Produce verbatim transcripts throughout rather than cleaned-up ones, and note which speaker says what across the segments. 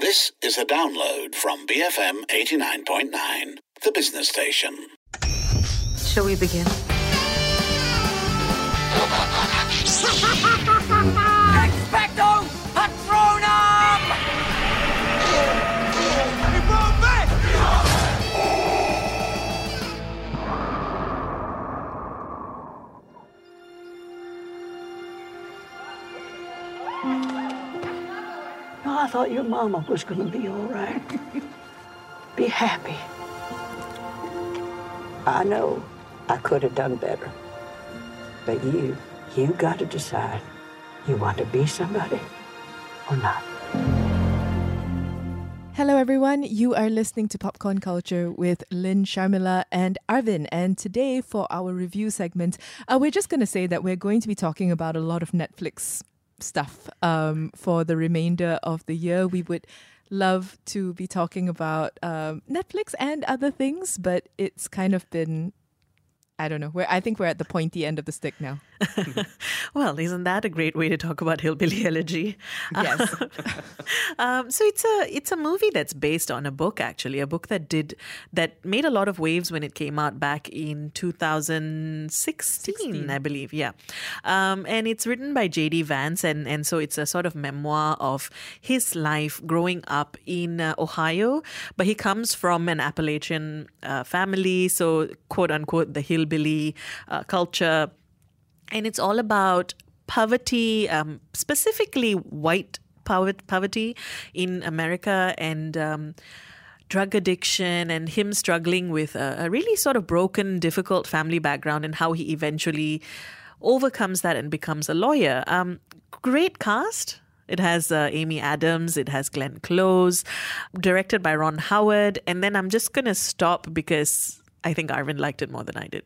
Speaker 1: This is a download from B F M eighty-nine point nine, the business station.
Speaker 2: Shall we begin?
Speaker 3: Expecto Patronum!
Speaker 4: No, I thought your mama was going to be all right. Be happy. I know I could have done better. But you, you got to decide. You want to be somebody or not?
Speaker 5: Hello everyone, you are listening to Popcorn Culture with Lynn, Sharmila and Arvin. And today for our review segment, uh, we're just going to say that we're going to be talking about a lot of Netflix stuff um, for the remainder of the year. We would love to be talking about um, Netflix and other things, but it's kind of been, I don't know, we're, I think we're at the pointy end of the stick now.
Speaker 2: Well, isn't that a great way to talk about Hillbilly Elegy?
Speaker 5: Yes.
Speaker 2: um, so it's a it's a movie that's based on a book, actually, a book that did that made a lot of waves when it came out back in two thousand sixteen, sixteen. I believe. Yeah, um, and it's written by J D Vance, and and so it's a sort of memoir of his life growing up in uh, Ohio, but he comes from an Appalachian uh, family, so quote unquote the hillbilly uh, culture. And it's all about poverty, um, specifically white poverty in America, and um, drug addiction, and him struggling with a, a really sort of broken, difficult family background, and how he eventually overcomes that and becomes a lawyer. Um, great cast. It has uh, Amy Adams, it has Glenn Close, directed by Ron Howard. And then I'm just going to stop because I think Arvin liked it more than I did.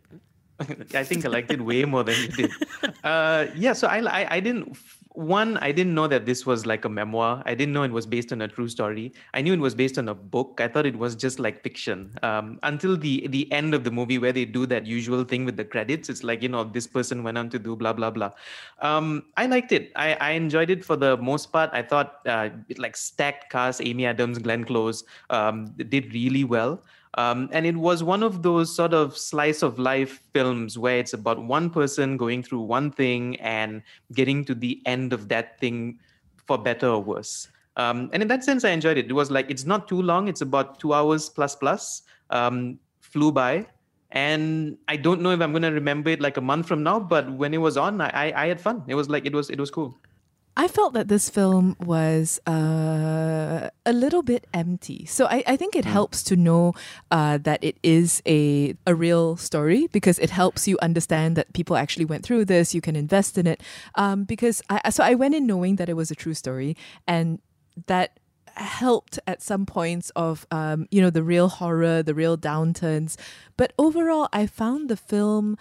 Speaker 6: I think I liked it way more than you did. Uh, yeah, so I, I, I didn't, one, I didn't know that this was like a memoir. I didn't know it was based on a true story. I knew it was based on a book. I thought it was just like fiction. Um, until the, the end of the movie where they do that usual thing with the credits. It's like, you know, this person went on to do blah, blah, blah. Um, I liked it. I, I enjoyed it for the most part. I thought uh, it like stacked cast, Amy Adams, Glenn Close, um, did really well. Um, and it was one of those sort of slice of life films where it's about one person going through one thing and getting to the end of that thing for better or worse. Um, and in that sense, I enjoyed it. It was like, it's not too long. It's about two hours plus plus, um, flew by. And I don't know if I'm going to remember it like a month from now, but when it was on, I, I had fun. It was like, it was, it was cool.
Speaker 5: I felt that this film was uh, a little bit empty. So I, I think it mm. helps to know uh, that it is a, a real story, because it helps you understand that people actually went through this. You can invest in it. Um, because I, so I went in knowing that it was a true story, and that helped at some points of, um, you know, the real horror, the real downturns. But overall, I found the film...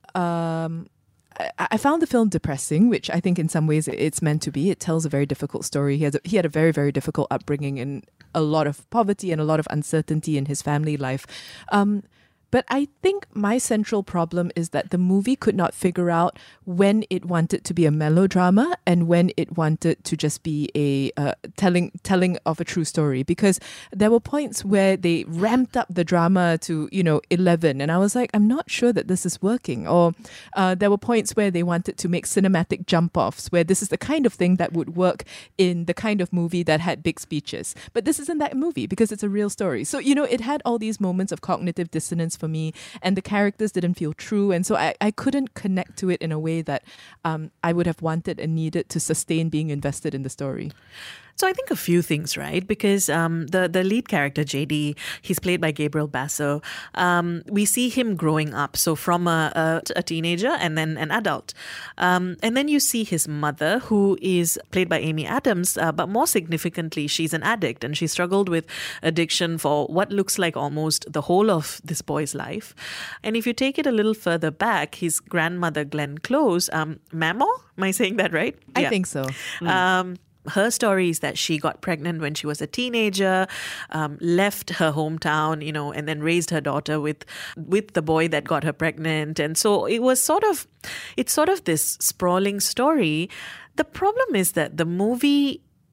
Speaker 5: Um, I found the film depressing, which I think in some ways it's meant to be. It tells a very difficult story. He has a, he had a very, very difficult upbringing and a lot of poverty and a lot of uncertainty in his family life. Um, but I think my central problem is that the movie could not figure out when it wanted to be a melodrama and when it wanted to just be a uh, telling telling of a true story. Because there were points where they ramped up the drama to, you know, eleven. And I was like, I'm not sure that this is working. Or uh, there were points where they wanted to make cinematic jump-offs, where this is the kind of thing that would work in the kind of movie that had big speeches. But this isn't that movie because it's a real story. So, you know, it had all these moments of cognitive dissonance for me, and the characters didn't feel true, and so I, I couldn't connect to it in a way that um, I would have wanted and needed to sustain being invested in the story.
Speaker 2: So I think a few things, right? Because um, the, the lead character, J D, he's played by Gabriel Basso. Um, we see him growing up, so from a, a, a teenager and then an adult. Um, and then you see his mother, who is played by Amy Adams, uh, but more significantly, she's an addict, and she struggled with addiction for what looks like almost the whole of this boy's life. And if you take it a little further back, his grandmother, Glenn Close, um, Mamo, am I saying that right?
Speaker 5: I
Speaker 2: yeah.
Speaker 5: think so.
Speaker 2: Mm. Um, Her story is that she got pregnant when she was a teenager, um, left her hometown, you know, and then raised her daughter with with the boy that got her pregnant. And so it was sort of, it's sort of this sprawling story. The problem is that the movie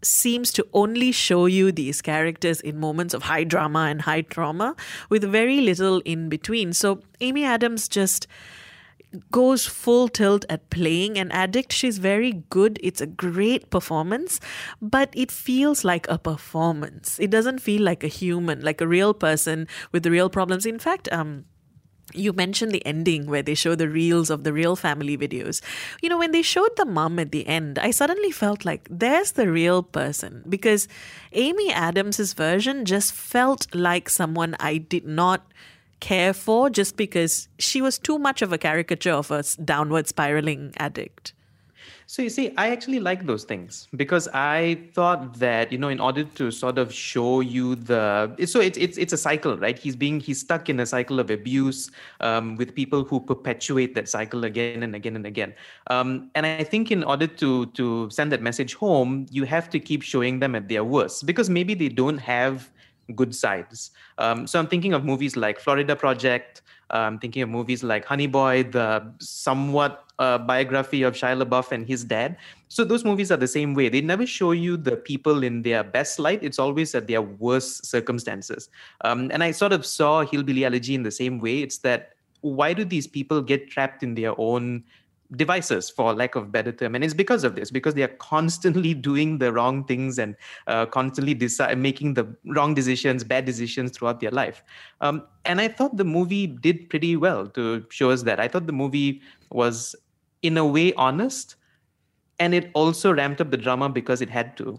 Speaker 2: seems to only show you these characters in moments of high drama and high trauma with very little in between. So Amy Adams just goes full tilt at playing an addict. She's very good. It's a great performance, but it feels like a performance. It doesn't feel like a human, like a real person with the real problems. In fact, um, you mentioned the ending where they show the reels of the real family videos. You know, when they showed the mum at the end, I suddenly felt like there's the real person, because Amy Adams's version just felt like someone I did not care for just because she was too much of a caricature of a s- downward spiraling addict.
Speaker 6: So you see, I actually like those things because I thought that, you know, in order to sort of show you the, so it's it's it's a cycle, right? He's being he's stuck in a cycle of abuse um, with people who perpetuate that cycle again and again and again. Um, and I think in order to to send that message home, you have to keep showing them at their worst, because maybe they don't have good sides. Um, so I'm thinking of movies like Florida Project. I'm thinking of movies like Honey Boy, the somewhat uh, biography of Shia LaBeouf and his dad. So those movies are the same way. They never show you the people in their best light. It's always at their worst circumstances. Um, and I sort of saw Hillbilly Elegy in the same way. It's that, why do these people get trapped in their own devices, for lack of better term? And it's because of this, because they are constantly doing the wrong things and uh, constantly deci- making the wrong decisions, bad decisions throughout their life. Um, and I thought the movie did pretty well to show us that. I thought the movie was, in a way, honest, and it also ramped up the drama because it had to.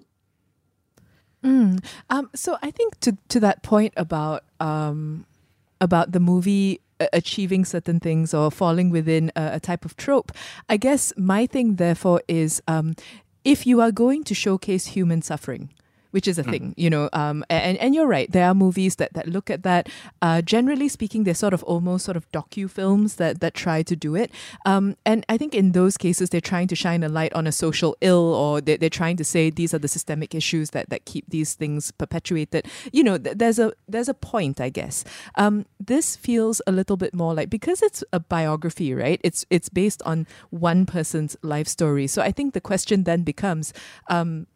Speaker 5: Mm. Um, so I think to to that point about um, about the movie achieving certain things or falling within a, a type of trope, I guess my thing therefore is um, if you are going to showcase human suffering, which is a mm. thing, you know, um, and, and you're right, there are movies that, that look at that. Uh, generally speaking, they're sort of almost sort of docu-films that, that try to do it. Um, and I think in those cases, they're trying to shine a light on a social ill, or they're, they're trying to say these are the systemic issues that, that keep these things perpetuated. You know, th- there's a there's a point, I guess. Um, this feels a little bit more like, because it's a biography, right? It's, it's based on one person's life story. So I think the question then becomes, um,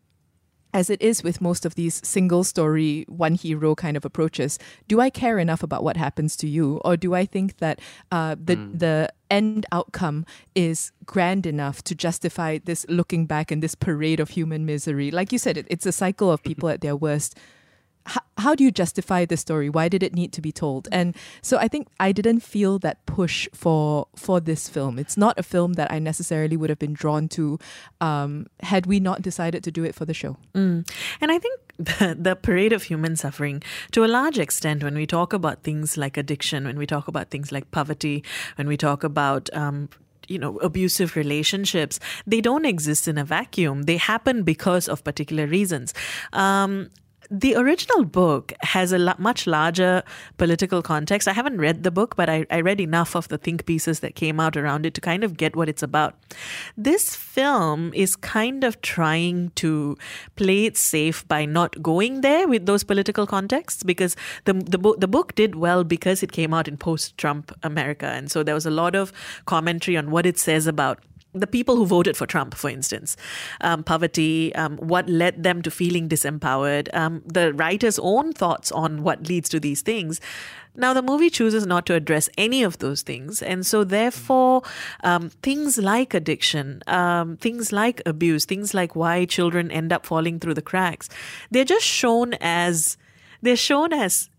Speaker 5: as it is with most of these single story, one hero kind of approaches, do I care enough about what happens to you? Or do I think that uh, the mm. the end outcome is grand enough to justify this looking back and this parade of human misery? Like you said, it, it's a cycle of people at their worst. How, how do you justify this story? Why did it need to be told? And so I think I didn't feel that push for for this film. It's not a film that I necessarily would have been drawn to um, had we not decided to do it for the show.
Speaker 2: Mm. And I think the, the parade of human suffering, to a large extent, when we talk about things like addiction, when we talk about things like poverty, when we talk about um, you know, abusive relationships, they don't exist in a vacuum. They happen because of particular reasons. Um, The original book has a la- much larger political context. I haven't read the book, but I, I read enough of the think pieces that came out around it to kind of get what it's about. This film is kind of trying to play it safe by not going there with those political contexts, because the the, bo- the book did well because it came out in post-Trump America. And so there was a lot of commentary on what it says about the people who voted for Trump, for instance, um, poverty, um, what led them to feeling disempowered, um, the writer's own thoughts on what leads to these things. Now, the movie chooses not to address any of those things. And so, therefore, um, things like addiction, um, things like abuse, things like why children end up falling through the cracks, they're just shown as, they're shown as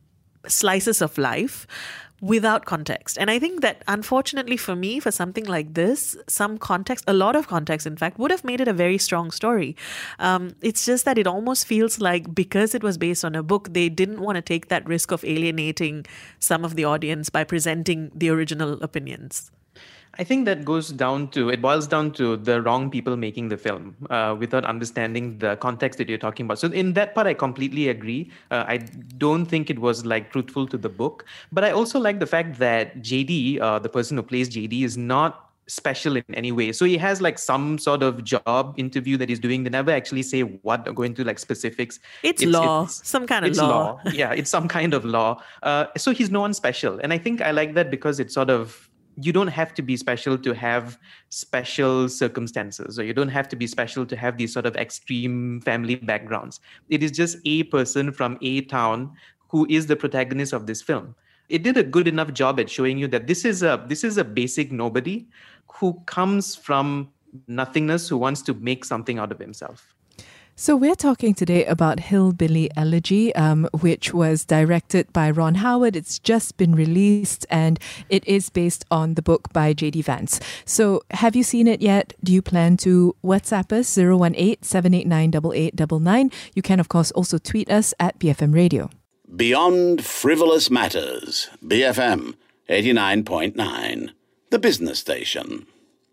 Speaker 2: slices of life without context. And I think that, unfortunately for me, for something like this, some context, a lot of context, in fact, would have made it a very strong story. Um, it's just that it almost feels like, because it was based on a book, they didn't want to take that risk of alienating some of the audience by presenting the original opinions.
Speaker 6: I think that goes down to, it boils down to the wrong people making the film uh, without understanding the context that you're talking about. So in that part, I completely agree. Uh, I don't think it was like truthful to the book. But I also like the fact that J D, uh, the person who plays J D, is not special in any way. So he has like some sort of job interview that he's doing. They never actually say what, or go into like specifics.
Speaker 2: It's, it's law, it's, some kind of
Speaker 6: it's
Speaker 2: law.
Speaker 6: law. Yeah, it's some kind of law. Uh, so he's no one special. And I think I like that because it sort of you don't have to be special to have special circumstances, or you don't have to be special to have these sort of extreme family backgrounds. It is just a person from a town who is the protagonist of this film. It did a good enough job at showing you that this is a this is a basic nobody who comes from nothingness, who wants to make something out of himself.
Speaker 5: So we're talking today about Hillbilly Elegy, um, which was directed by Ron Howard. It's just been released, and it is based on the book by J D Vance. So have you seen it yet? Do you plan to WhatsApp us zero one eight, seven eight nine, eight eight nine nine? You can, of course, also tweet us at B F M Radio.
Speaker 1: Beyond Frivolous Matters, B F M eighty-nine point nine, the business station.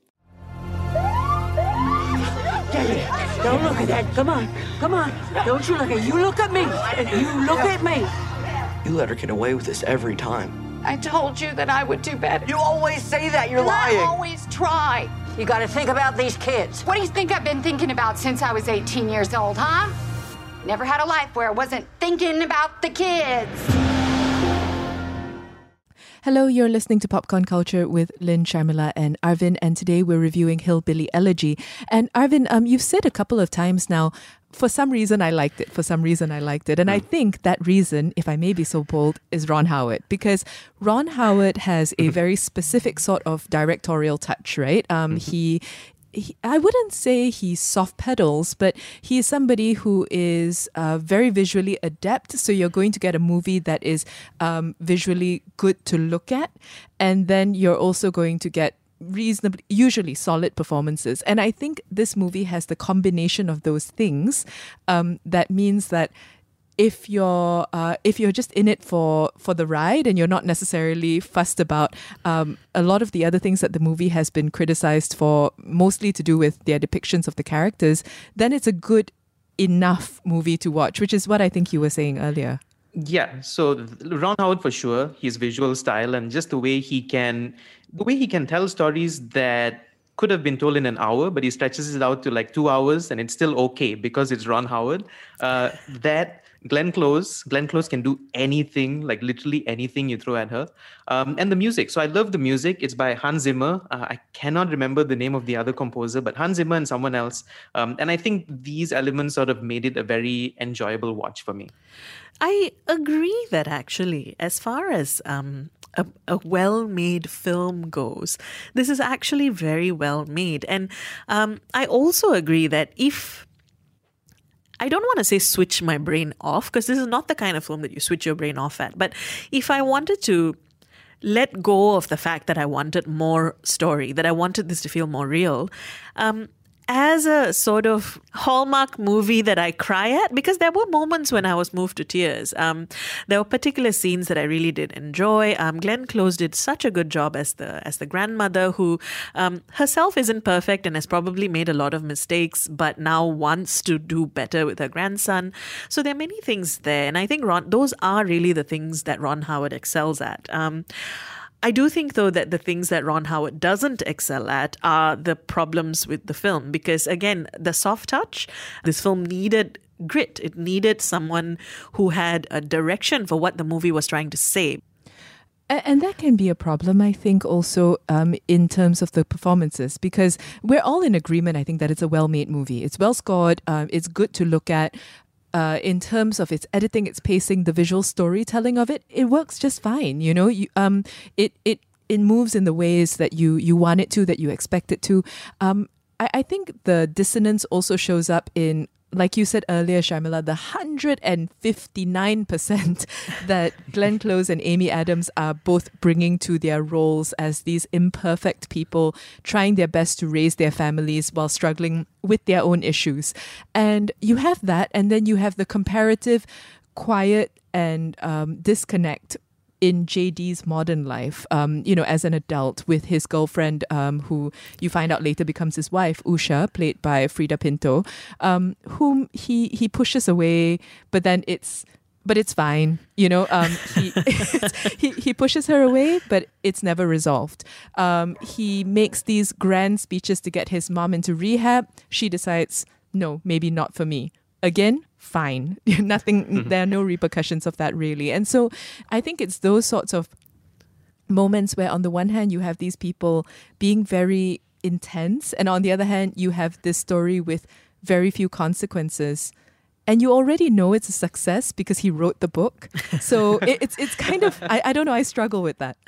Speaker 4: Don't look at that. Come on. Come on. Don't you look at You look at me. You look at me.
Speaker 7: You let her get away with this every time.
Speaker 8: I told you that I would do better.
Speaker 7: You always say that. You're
Speaker 8: and
Speaker 7: lying.
Speaker 8: I always try.
Speaker 4: You got to think about these kids.
Speaker 8: What do you think I've been thinking about since I was eighteen years old, huh? Never had a life where I wasn't thinking about the kids.
Speaker 5: Hello, you're listening to Popcorn Culture with Lynn, Sharmila and Arvin, and today we're reviewing Hillbilly Elegy. And Arvin, um, you've said a couple of times now, for some reason I liked it, for some reason I liked it. And I think that reason, if I may be so bold, is Ron Howard. Because Ron Howard has a very specific sort of directorial touch, right? Um, he... He, I wouldn't say he soft pedals, but he is somebody who is uh, very visually adept. So you're going to get a movie that is um, visually good to look at. And then you're also going to get reasonably, usually solid performances. And I think this movie has the combination of those things. Um, that means that if you're uh, if you're just in it for, for the ride and you're not necessarily fussed about um, a lot of the other things that the movie has been criticized for, mostly to do with their depictions of the characters, then it's a good enough movie to watch, which is what I think you were saying earlier.
Speaker 6: Yeah, so Ron Howard for sure, his visual style and just the way he can, the way he can tell stories that could have been told in an hour, but he stretches it out to like two hours and it's still okay because it's Ron Howard. Uh, that Glenn Close, Glenn Close can do anything, like literally anything you throw at her. Um, and the music. So I love the music. It's by Hans Zimmer. Uh, I cannot remember the name of the other composer, but Hans Zimmer and someone else. Um, and I think these elements sort of made it a very enjoyable watch for me.
Speaker 2: I agree that actually, as far as um, a, a well-made film goes, this is actually very well made. And um, I also agree that if I don't want to say switch my brain off, because this is not the kind of film that you switch your brain off at. But if I wanted to let go of the fact that I wanted more story, that I wanted this to feel more real, um, as a sort of Hallmark movie that I cry at, because there were moments when I was moved to tears. Um, there were particular scenes that I really did enjoy. Um, Glenn Close did such a good job as the as the grandmother, who um, herself isn't perfect and has probably made a lot of mistakes, but now wants to do better with her grandson. So there are many things there, and I think Ron, those are really the things that Ron Howard excels at. Um, I do think, though, that the things that Ron Howard doesn't excel at are the problems with the film. Because, again, the soft touch, this film needed grit. It needed someone who had a direction for what the movie was trying to say.
Speaker 5: And that can be a problem, I think, also um, in terms of the performances, because we're all in agreement, I think, that it's a well-made movie. It's well scored. Um, it's good to look at. Uh, in terms of its editing, its pacing, the visual storytelling of it, it works just fine. You know, you, um, it it it moves in the ways that you you want it to, that you expect it to. Um, I, I think the dissonance also shows up in, like you said earlier, Sharmila, the one hundred fifty-nine percent that Glenn Close and Amy Adams are both bringing to their roles as these imperfect people trying their best to raise their families while struggling with their own issues. And you have that, and then you have the comparative quiet and um, disconnect in J D's modern life, um, you know, as an adult with his girlfriend, um, who you find out later becomes his wife, Usha, played by Frida Pinto, um, whom he he pushes away, but then it's but it's fine, you know. Um, he he he pushes her away, but it's never resolved. Um, he makes these grand speeches to get his mom into rehab. She decides, no, maybe not for me. Again, fine. Nothing, there are no repercussions of that really. And so I think it's those sorts of moments where on the one hand you have these people being very intense, and on the other hand you have this story with very few consequences. And you already know it's a success because he wrote the book. So it, it's it's kind of, I, I don't know, I struggle with that.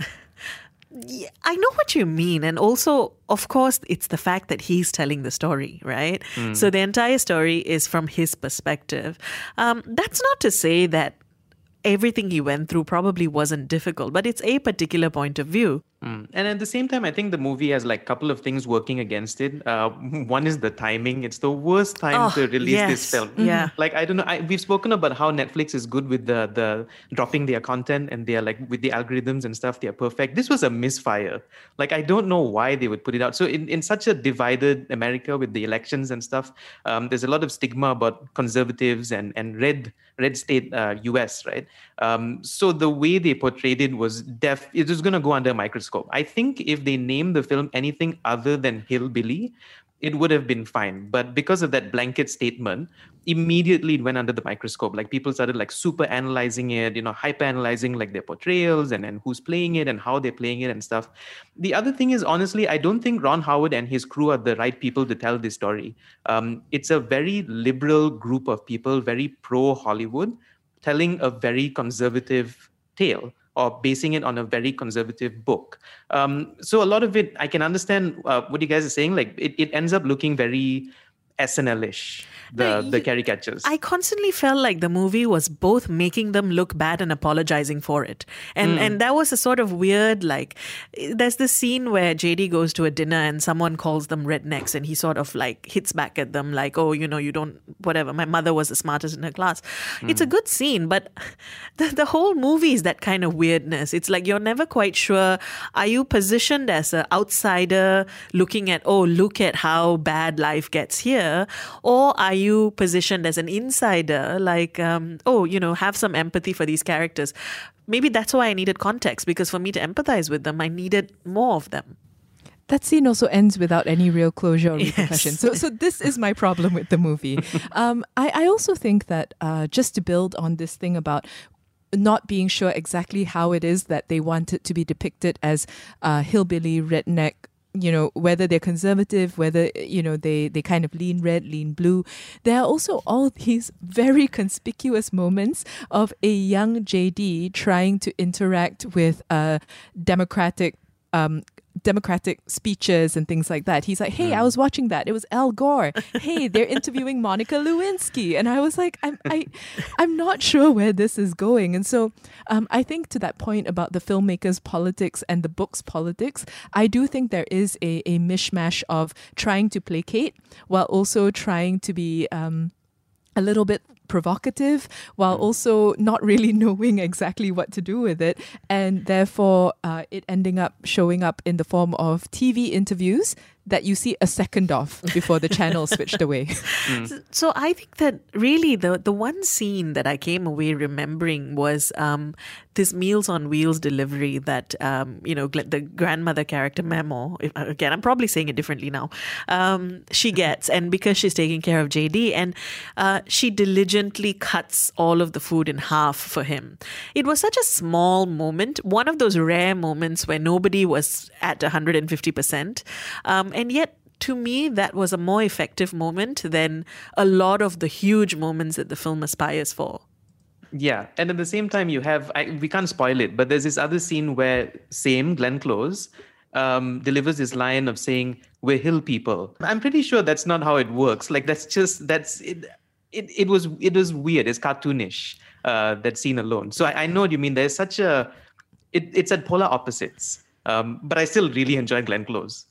Speaker 2: Yeah, I know what you mean. And also, of course, it's the fact that he's telling the story, right? Mm. So the entire story is from his perspective. Um, that's not to say that everything he went through probably wasn't difficult, but it's a particular point of view.
Speaker 6: Mm. And at the same time, I think the movie has like a couple of things working against it. Uh, one is the timing. It's the worst time
Speaker 2: oh,
Speaker 6: to release
Speaker 2: yes.
Speaker 6: this film.
Speaker 2: Yeah.
Speaker 6: Like, I don't know. I, we've spoken about how Netflix is good with the, the dropping their content, and they're like with the algorithms and stuff, they're perfect. This was a misfire. Like, I don't know why they would put it out. So in, in such a divided America with the elections and stuff, um, there's a lot of stigma about conservatives and, and red, red state uh, U S, right? Um, so the way they portrayed it was def, it was going to go under a microscope. I think if they named the film anything other than Hillbilly, it would have been fine. But because of that blanket statement, immediately it went under the microscope. Like people started like super analyzing it, you know, hyper analyzing like their portrayals and, and who's playing it and how they're playing it and stuff. The other thing is, honestly, I don't think Ron Howard and his crew are the right people to tell this story. Um, it's a very liberal group of people, very pro Hollywood, telling a very conservative tale, or basing it on a very conservative book. Um, so a lot of it, I can understand uh, what you guys are saying. Like it, it ends up looking very S N L-ish, the, the caricatures.
Speaker 2: I constantly felt like the movie was both making them look bad and apologizing for it. And mm. and that was a sort of weird, like, there's this scene where J D goes to a dinner and someone calls them rednecks, and he sort of like hits back at them like, oh, you know, you don't, whatever, my mother was the smartest in her class. Mm. It's a good scene, but the, the whole movie is that kind of weirdness. It's like you're never quite sure, are you positioned as an outsider looking at, oh, look at how bad life gets here? Or are you positioned as an insider, like, um, oh, you know, have some empathy for these characters? Maybe that's why I needed context, because for me to empathize with them, I needed more of them.
Speaker 5: That scene also ends without any real closure or
Speaker 2: Yes.
Speaker 5: repercussion. So, so this is my problem with the movie. Um, I, I also think that uh, just to build on this thing about not being sure exactly how it is that they want it to be depicted as uh, hillbilly, redneck, you know, whether they're conservative, whether, you know, they, they kind of lean red, lean blue. There are also all these very conspicuous moments of a young J D trying to interact with uh, democratic um democratic speeches and things like that. He's like, hey, I was watching that. It was Al Gore. Hey, they're interviewing Monica Lewinsky. And I was like, I'm I, I'm not sure where this is going. And so um, I think to that point about the filmmaker's politics and the book's politics, I do think there is a, a mishmash of trying to placate while also trying to be um, a little bit provocative, while also not really knowing exactly what to do with it, and therefore uh, it ending up showing up in the form of T V interviews that you see a second of before the channel switched away.
Speaker 2: Mm. So I think that really the, the one scene that I came away remembering was um, this Meals on Wheels delivery that, um, you know, the grandmother character Memo, if, again, I'm probably saying it differently now, um, she gets, and because she's taking care of J D, and uh, she diligently cuts all of the food in half for him. It was such a small moment, one of those rare moments where nobody was at one hundred fifty percent. Um, and yet, to me, that was a more effective moment than a lot of the huge moments that the film aspires for.
Speaker 6: Yeah, and at the same time, you have, I, we can't spoil it, but there's this other scene where same Glenn Close um, delivers this line of saying, we're hill people. I'm pretty sure that's not how it works. Like, that's just, that's, it, it, it was it was weird. It's cartoonish, uh, that scene alone. So I, I know what you mean. There's such a, it, it's at polar opposites. Um, but I still really enjoy Glenn Close.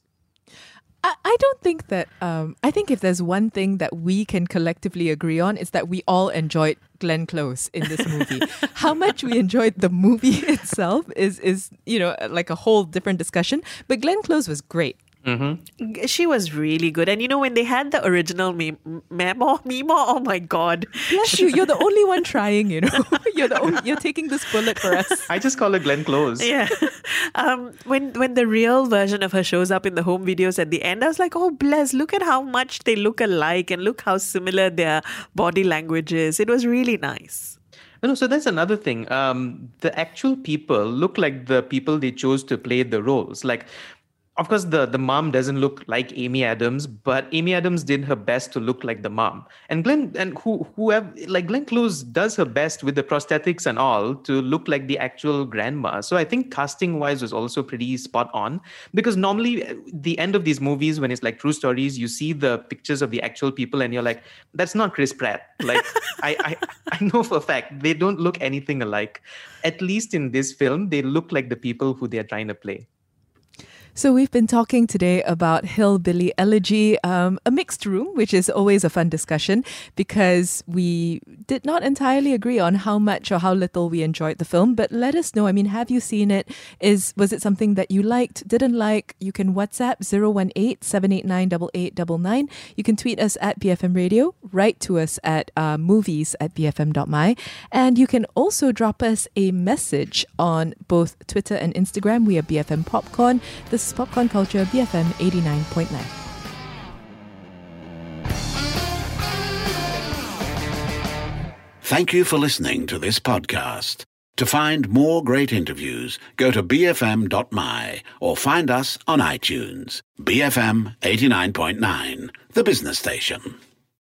Speaker 5: I, I don't think that, um, I think if there's one thing that we can collectively agree on, it's that we all enjoyed Glenn Close in this movie. How much we enjoyed the movie itself is, is, you know, like a whole different discussion. But Glenn Close was great.
Speaker 2: Mm-hmm. She was really good. And you know, when they had the original mem- memo, memo, oh my God.
Speaker 5: Bless you. You're the only one trying, you know. You're the only, you're taking this bullet for us.
Speaker 6: I just call her Glenn Close.
Speaker 2: Yeah. Um, when when the real version of her shows up in the home videos at the end, I was like, oh, bless, look at how much they look alike and look how similar their body language is. It was really nice.
Speaker 6: No, no, so that's another thing. Um, the actual people look like the people they chose to play the roles. Like, of course, the, the mom doesn't look like Amy Adams, but Amy Adams did her best to look like the mom. And Glenn and who whoever like Glenn Close does her best with the prosthetics and all to look like the actual grandma. So I think casting wise was also pretty spot on, because normally at the end of these movies, when it's like true stories, you see the pictures of the actual people and you're like, that's not Chris Pratt. Like I, I I know for a fact they don't look anything alike. At least in this film, they look like the people who they're trying to play.
Speaker 5: So we've been talking today about Hillbilly Elegy, um, a mixed room, which is always a fun discussion because we did not entirely agree on how much or how little we enjoyed the film. But let us know. I mean, have you seen it? Is was it something that you liked, didn't like? You can WhatsApp zero one eight, seven eight nine, eight eight nine nine. You can tweet us at B F M Radio, write to us at uh, movies at b f m dot m y. And you can also drop us a message on both Twitter and Instagram. We are B F M Popcorn. This is Popcorn Culture, B F M eighty-nine point nine.
Speaker 1: Thank you for listening to this podcast. To find more great interviews, go to b f m dot m y or find us on iTunes. B F M eighty-nine point nine, the business station.